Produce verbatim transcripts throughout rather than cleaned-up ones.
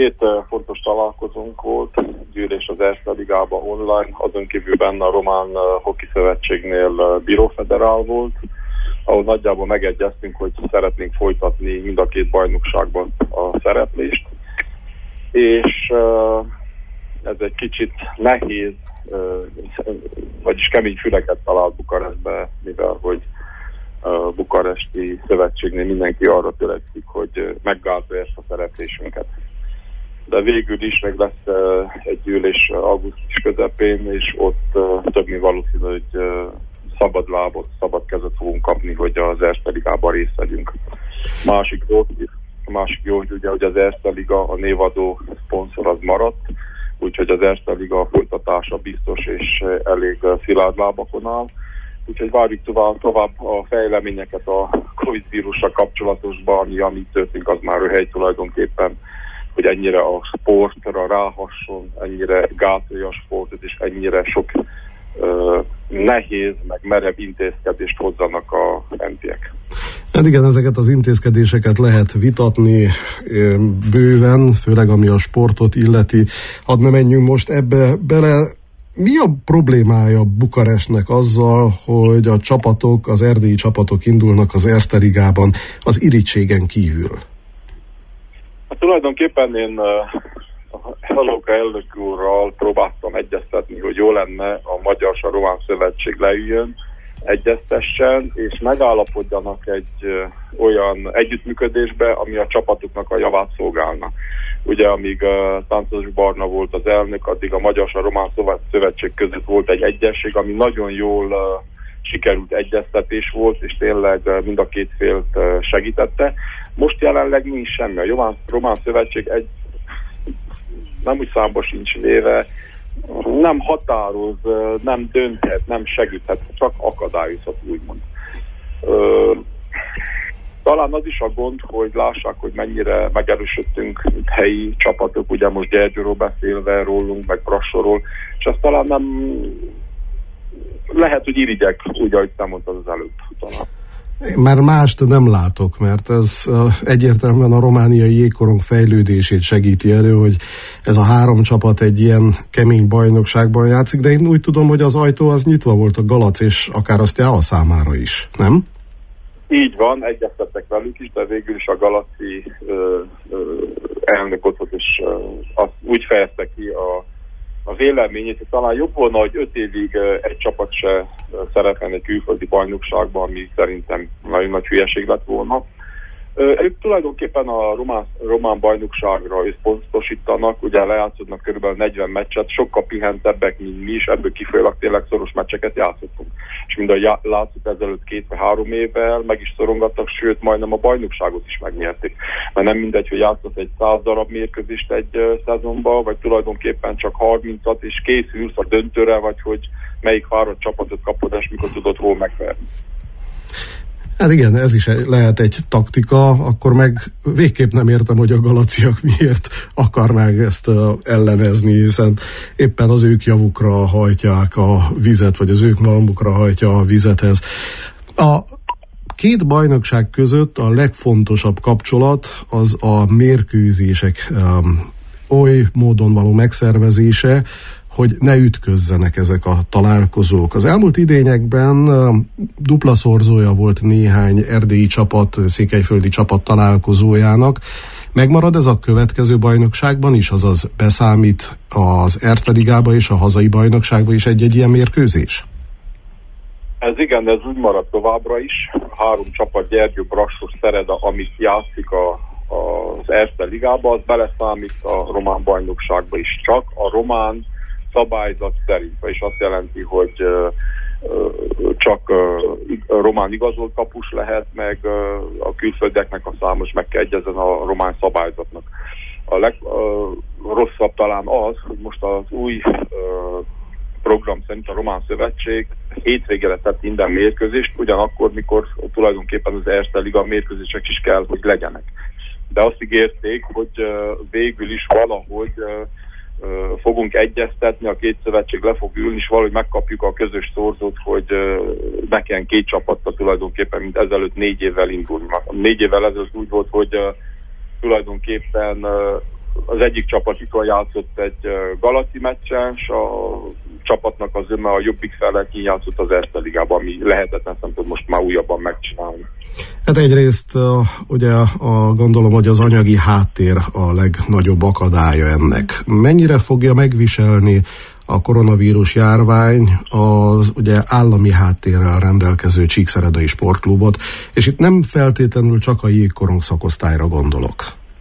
két uh, fontos találkozónk volt, gyűlés az Erste Ligában online, azon kívül benne a Román uh, Hoki Szövetségnél uh, Bíró Federál volt, ahol nagyjából megegyeztünk, hogy szeretnénk folytatni mind a két bajnokságban a szereplést, és uh, ez egy kicsit nehéz, uh, vagyis kemény füleket talált Bukarestbe, mivel hogy a bukaresti szövetségnél mindenki arra törekszik, hogy meggátolja ezt a szereplésünket. De végül is meg lesz uh, egy ülés augusztus közepén, és ott uh, több mint valószínű, hogy uh, szabad lábot, szabad kezet fogunk kapni, hogy az Erste Ligában részt vegyünk. Másik jó, másik jó, hogy ugye hogy az Erste Liga, a névadó szponzor az maradt, úgyhogy az Erste Liga folytatása biztos és elég szilárd lábakon áll. Úgyhogy várjuk tovább, tovább a fejleményeket a Covid vírussal kapcsolatosban, ami, ami történik, az már hely tulajdonképpen, hogy ennyire a sportra ráhasson, ennyire gátolja a sportot, és ennyire sok uh, nehéz, meg merev intézkedést hozzanak a entiek. Hát igen, ezeket az intézkedéseket lehet vitatni bőven, főleg ami a sportot illeti. Hadd ne menjünk most ebbe bele. Mi a problémája Bukarestnek azzal, hogy a csapatok, az erdélyi csapatok indulnak az Erste Ligában az irítségen kívül? Hát tulajdonképpen én a Haloka elnök úrral próbáltam egyeztetni, hogy jó lenne a Magyar és a Román Szövetség leüljön, egyeztessen, és megállapodjanak egy ö, olyan együttműködésbe, ami a csapatoknak a javát szolgálna. Ugye, amíg uh, Táncos Barna volt az elnök, addig a Magyar és a Román Szövetség között volt egy egyesség, ami nagyon jól uh, sikerült egyeztetés volt, és tényleg uh, mind a két félt uh, segítette. Most jelenleg nincs semmi. A Román, Román Szövetség egy, nem úgy számba sincs véve, nem határoz, uh, nem dönthet, nem segíthet, csak akadályozhat, úgymond. Uh, Talán az is a gond, hogy lássák, hogy mennyire megerősödtünk helyi csapatok, ugye most Gyergyóról beszélve rólunk, meg Brassorról, és azt talán nem lehet, hogy irigyek, úgy, ahogy te mondtad az előbb talán. Már mást nem látok, mert ez egyértelműen a romániai jégkorong fejlődését segíti elő, hogy ez a három csapat egy ilyen kemény bajnokságban játszik, de én úgy tudom, hogy az ajtó az nyitva volt a Galac és akár a Steaua számára is, nem? Így van, egyeztettek velük is, de végül is a Galaci ö, ö, elnök ott volt, és ö, azt úgy fejezte ki a, a véleményét, hogy talán jobb volna, hogy öt évig ö, egy csapat se szerepelne egy külföldi bajnokságban, ami szerintem nagyon nagy hülyeség lett volna. Ö, ők tulajdonképpen a román, román bajnokságra összpontosítanak, ugye lejátszódnak körülbelül negyven meccset, sokkal pihentebbek, mint mi is, ebből kifolyólag tényleg szoros meccseket játszottunk. És mind a látszott ezelőtt két vagy három évvel meg is szorongattak, sőt majdnem a bajnokságot is megnyerték. Mert nem mindegy, hogy játszott egy száz darab mérkőzést egy uh, szezonban, vagy tulajdonképpen csak harmincat, és készülsz a döntőre, vagy hogy melyik fáradt csapatot kapod, és mikor tudod hol megverni. Hát igen, ez is lehet egy taktika, akkor meg végképp nem értem, hogy a galaciak miért akarnák ezt ellenezni, hiszen éppen az ők javukra hajtják a vizet, vagy az ők malmukra hajtja a vizethez. A két bajnokság között a legfontosabb kapcsolat az a mérkőzések um, oly módon való megszervezése, hogy ne ütközzenek ezek a találkozók. Az elmúlt idényekben dupla szorzója volt néhány erdélyi csapat, székelyföldi csapat találkozójának. Megmarad ez a következő bajnokságban is, azaz beszámít az Erste Ligába és a hazai bajnokságba is egy-egy ilyen mérkőzés? Ez igen, ez úgy marad továbbra is. Három csapat, Gyergyó, Brassor, Szereda, amit játszik a, az Erste Ligába, az beleszámít a román bajnokságba is. Csak a román szabályzat szerint, és azt jelenti, hogy uh, uh, csak uh, román igazolt kapus lehet, meg uh, a külföldieknek a számos meg kell egyezni a román szabályzatnak. A legrosszabb uh, talán az, hogy most az új uh, program szerint a Román Szövetség hétvégére tett minden mérkőzést, ugyanakkor, mikor tulajdonképpen az Erste Liga mérkőzések is kell, hogy legyenek. De azt ígérték, hogy uh, végül is valahogy uh, Uh, fogunk egyeztetni, a két szövetség le fog ülni, és valahogy megkapjuk a közös szorzót, hogy uh, ne kelljen két csapattal tulajdonképpen, mint ezelőtt négy évvel indulni. Négy évvel ezelőtt úgy volt, hogy uh, tulajdonképpen uh, az egyik csapat itt játszott egy Galaci meccsen, és a csapatnak az öme a Jobbik felett játszott az Erste Ligában, ami lehetetlen, nem tudom most már újabban megcsinálni. Hát egyrészt ugye a, gondolom, hogy az anyagi háttér a legnagyobb akadálya ennek. Mennyire fogja megviselni a koronavírus járvány az ugye állami háttérrel rendelkező Csíkszeredai Sportklubot, és itt nem feltétlenül csak a jégkorong szakosztályra gondolok.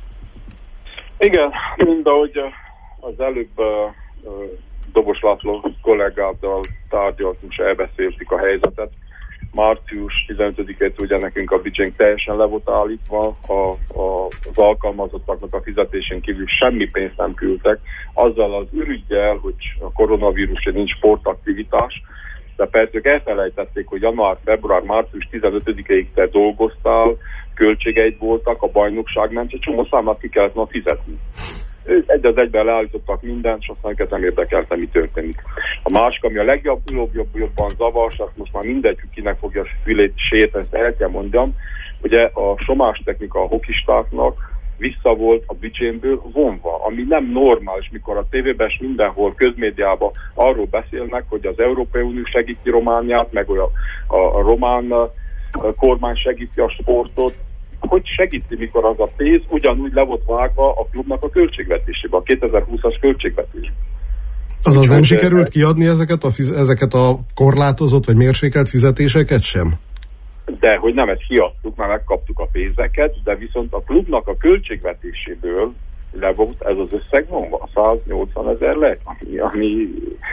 Igen, mind ahogy az előbb uh, Dobos László kollégáddal tárgyaltunk, és elbeszéltük a helyzetet. március tizenötödikét ugye nekünk a büdzsénk teljesen le volt állítva, a, a, az alkalmazottaknak a fizetésén kívül semmi pénzt nem küldtek, azzal az ürüggyel, hogy a koronavírusra nincs sportaktivitás, de persze ők elfelejtették, hogy január, február, március tizenötödikéig te dolgoztál, költségeid voltak, a bajnokság ment, egy csomó számát ki kellett ma fizetni. Ők egy az egyben leállítottak mindent, és aztán őket nem érdekelte, mi történik. A másik, ami a legjobb, jobb, jobb, jobban zavars, azt most már mindegy, kinek fogja a fülét sérteni, ezt el kell mondjam, ugye a somás technika a hokistáknak vissza volt a büdzsémből vonva, ami nem normális, mikor a tévében és mindenhol közmédiában arról beszélnek, hogy az Európai Unió segíti Romániát, meg a, a, a román a kormány segíti a sportot. Hogy segíti, mikor az a pénz ugyanúgy le volt vágva a klubnak a költségvetésébe, a kétezer-húszas költségvetésbe. Azaz nem sikerült kiadni ezeket a, fiz- ezeket a korlátozott vagy mérsékelt fizetéseket sem? De hogy nem, ezt kiadtuk, már megkaptuk a pénzeket, de viszont a klubnak a költségvetéséből le volt ez az összeg vonva, száznyolcvan ezer le, ami, ami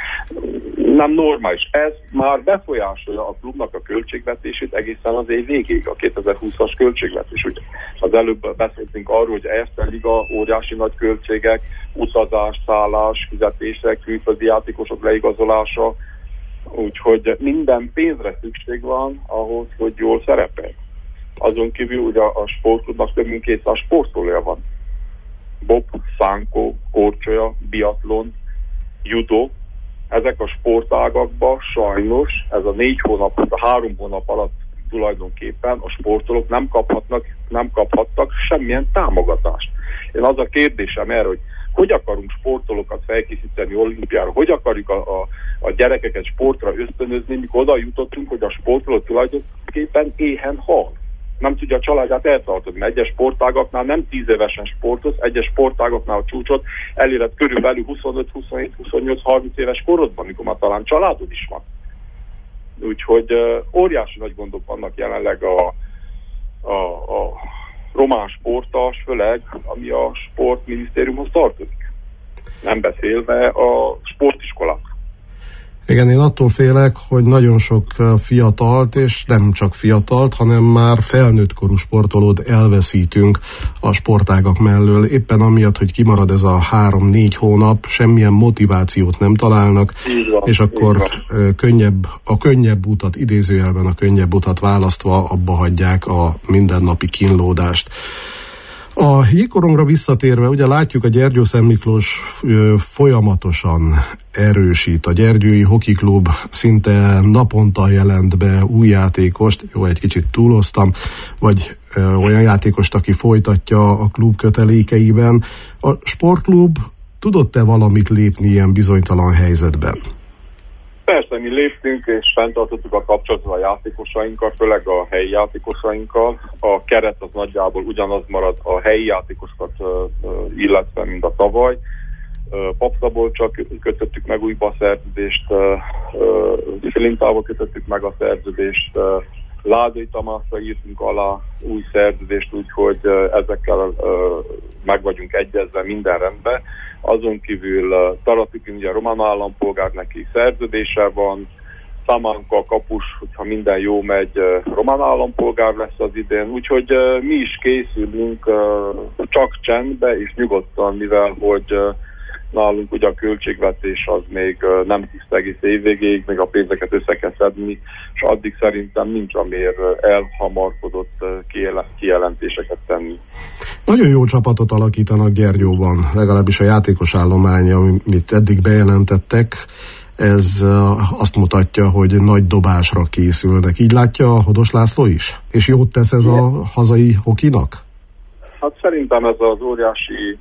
nem normális. Ez már befolyásolja a klubnak a költségvetését egészen az év végéig, a kétezer-húszas költségvetés. Ugye az előbb beszéltünk arról, hogy Erste Liga, óriási nagy költségek, utazás, szállás, fizetések, külföldi játékosok leigazolása, úgyhogy minden pénzre szükség van ahhoz, hogy jól szerepel. Azon kívül ugye a sportklubnak több mint kétszáz sportolója van. Bob, szánkó, korcsolya, biatlon, judo, ezek a sportágakban sajnos ez a négy hónap, a három hónap alatt tulajdonképpen a sportolók nem kaphatnak, nem kaphattak semmilyen támogatást. Én az a kérdésem erre, hogy hogy akarunk sportolókat felkészíteni olimpiára, hogy akarjuk a, a, a gyerekeket sportra ösztönözni, mikor oda jutottunk, hogy a sportoló tulajdonképpen éhen hal. Nem tudja a családját eltartani, mert egyes sportágaknál nem tíz évesen sportoz, egyes sportágaknál a csúcsot eléred körülbelül huszonöt, huszonhét, huszonnyolc, harminc éves korodban, mikor már talán családod is van. Úgyhogy uh, óriási nagy gondok vannak jelenleg a, a, a román sporttal, főleg ami a sportminisztériumhoz tartozik. Nem beszélve a sportiskolák. Igen, én attól félek, hogy nagyon sok fiatalt, és nem csak fiatalt, hanem már felnőtt korú sportolót elveszítünk a sportágak mellől, éppen amiatt, hogy kimarad ez a három-négy hónap, semmilyen motivációt nem találnak, van, és akkor könnyebb, a könnyebb utat, idézőjelben a könnyebb utat választva abba hagyják a mindennapi kínlódást. A jégkorongra visszatérve, ugye látjuk, a Gyergyószent Miklós folyamatosan erősít. A Gyergyői Hoki Klub szinte naponta jelent be új játékost, jó, egy kicsit túloztam, vagy ö, olyan játékost, aki folytatja a klub kötelékeiben. A sportklub tudott-e valamit lépni ilyen bizonytalan helyzetben? Persze, mi léptünk és fenntartottuk a kapcsolatot a játékosainkkal, főleg a helyi játékosainkkal. A keret az nagyjából ugyanaz marad a helyi játékosokat illetve, mint a tavaly. Papszabolcsak kötöttük meg újba a szerződést, Filintával kötöttük meg a szerződést, Ládai Tamásszal írtunk alá új szerződést, úgyhogy ezekkel meg vagyunk egyezve, minden rendben. Azon kívül Taratukin ugye román állampolgár, neki szerződése van, Szamánka kapus, hogyha minden jó megy, román állampolgár lesz az idén, úgyhogy mi is készülünk csak csendbe és nyugodtan, mivel hogy nálunk ugye a költségvetés az még nem tiszta egész év végéig, még a pénzeket össze kell szedni, és addig szerintem nincs amiért elhamarkodott kijelentéseket tenni. Nagyon jó csapatot alakítanak Gyergyóban, legalábbis a játékos állomány, amit eddig bejelentettek, ez azt mutatja, hogy nagy dobásra készülnek. Így látja a Hodos László is? És jót tesz ez a hazai hokinak? Hát szerintem ez az óriási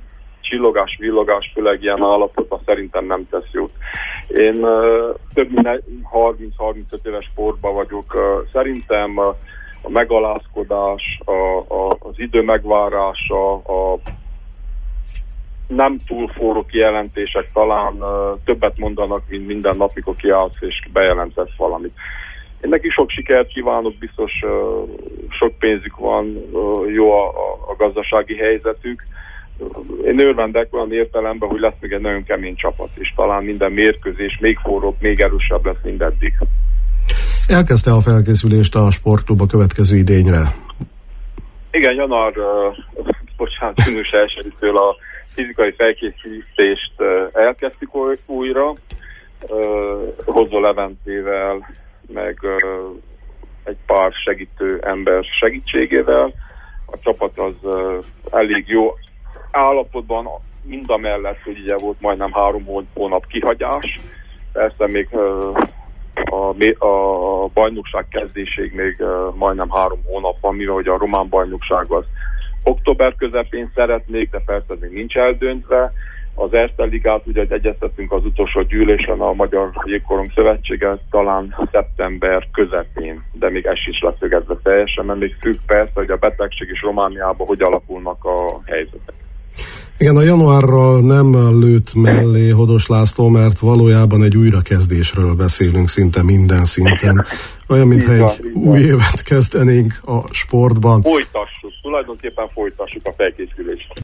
csillogás, villogás, főleg ilyen állapotban szerintem nem tesz jót. Én uh, több mint harminc-harmincöt éves sportban vagyok. Uh, szerintem uh, a megalázkodás, a, a, az idő megvárása, a nem túl forró kijelentések talán uh, többet mondanak, mint minden nap, mikor kiállsz és bejelentesz valamit. Én neki sok sikert kívánok, biztos uh, sok pénzük van, uh, jó a, a gazdasági helyzetük. Én örvendek olyan értelemben, hogy lesz még egy nagyon kemény csapat, és talán minden mérkőzés még forróbb, még erősebb lesz mindeddig. Elkezdte a felkészülést a sportklub a következő idényre? Igen, január, uh, bocsánat, június elsejétől a fizikai felkészítést uh, elkezdtük újra, uh, Hozó Leventével, meg uh, egy pár segítő ember segítségével. A csapat az uh, elég jó állapotban, mind a mellett, hogy ugye volt majdnem három hónap kihagyás. Persze még uh, a, a bajnokság kezdéséig még uh, majdnem három hónap van, mivel hogy a román bajnokság az október közepén szeretnék, de persze még nincs eldöntve. Az Erste Ligát ugye egyeztettünk az utolsó gyűlésen a Magyar Jégkorong Szövetséggel talán szeptember közepén, de még ez is leszögezve teljesen, mert még függ persze, hogy a betegség és Romániában hogy alakulnak a helyzetek. Igen, a januárral nem lőtt mellé Hodos László, mert valójában egy újrakezdésről beszélünk szinte minden szinten. Olyan, mintha egy új évet kezdenénk a sportban. Folytassuk, tulajdonképpen folytassuk a felkészülést.